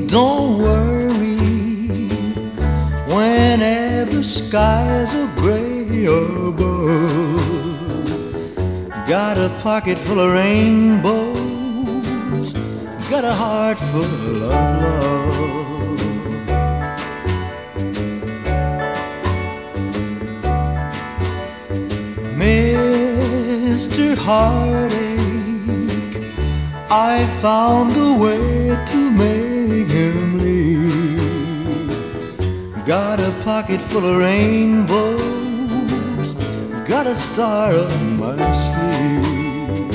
don't worry whenever skies are gray above. Got a pocket full of rainbows, got a heart full of love. Mr. Heartache, I found a way to make him leave. Got a pocket full of rainbows, got a star up my sleeve.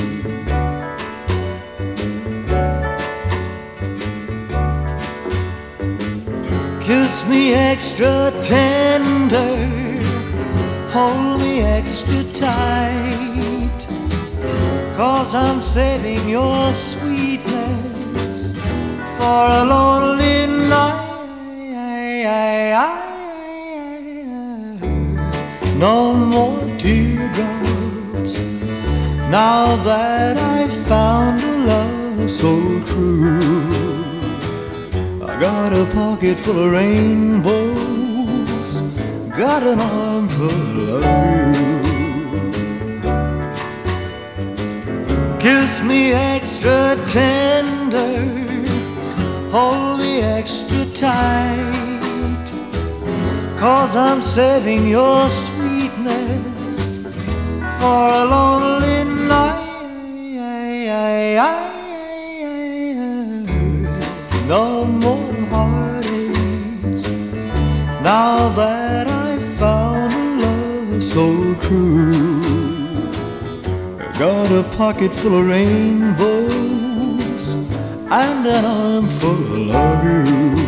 Kiss me extra tender, hold me extra tight, 'cause I'm saving your sweetness for a lonely night. No more teardrops, now that I've found a love so true. I got a pocket full of rainbows, got an arm full of you. Kiss me extra tender, hold me extra tight, 'cause I'm saving your sweetness for a lonely night. No more heartaches, now that I've found a love so true. I got a pocket full of rainbows and an arm full of you.